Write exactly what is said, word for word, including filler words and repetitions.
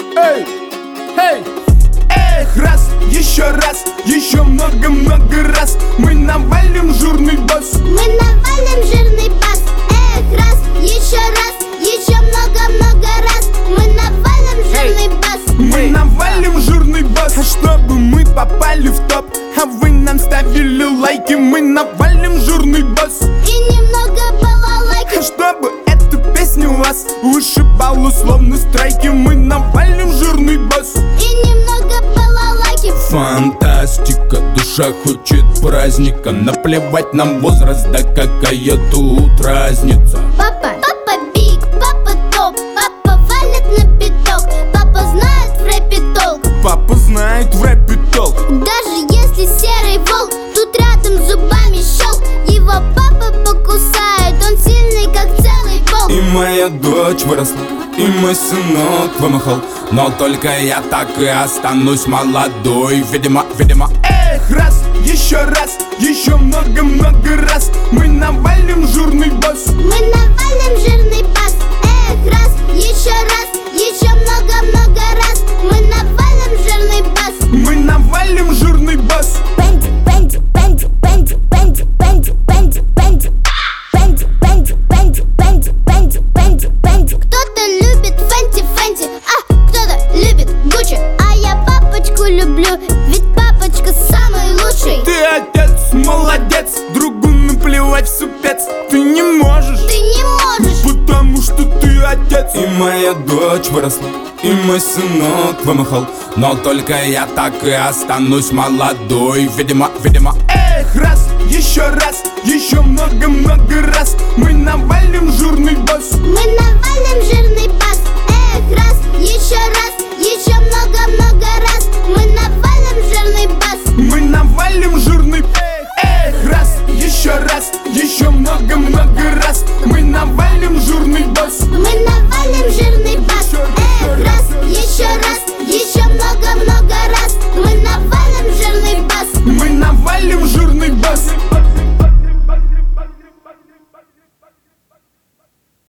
Эй, эй, эх, раз, еще раз, еще много-много раз мы навалим жирный бас. Мы навалим жирный бас. Эх, раз, еще раз, еще много-много раз мы навалим жирный бас. Мы навалим жирный бас. А чтобы мы попали в топ, а вы нам ставили лайки, мы навалим жирный бас. И немного балалайки. А чтобы эту песню вас вышибал условно страйки, мы навалим жирный бас. И немного балалайки. Фантастика, душа хочет праздника. Наплевать нам возраст, да какая тут разница. Папа, папа биг, папа топ, папа валит на биток. Папа знает в рэпе толк. Папа знает в рэпе толк. Даже если серый волк тут рядом зубами щелк, его папа покусает, он сильный как целый полк. И моя дочь выросла, и мой сынок вымахал, но только я так и останусь молодой. Видимо, видимо. Эх, раз, еще раз, еще много-много раз мы навалим жирный бас. Мы навалим жирный бас. Эх, раз, еще раз, еще много-много раз мы навалим жирный бас. Мы навалим жирный бас. Бенди, бенди, бенди, бенди, бенди, бенди, бенди, бенди. Бенди, бенди, бенди, бенди, бенди, бенди, бенди. Кто-то любит Фенти, Фенти, а кто-то любит Гуччи. А я папочку люблю, ведь папочка самый лучший. Ты отец, молодец, другу наплевать в супец. Ты не можешь, Ты не можешь. потому что ты отец. И моя дочь выросла, и мой сынок вымахал, но только я так и останусь молодой. Видимо, видимо. Эх, раз, еще раз, еще много-много раз мы навалим жирный бас. Мы навалим жирный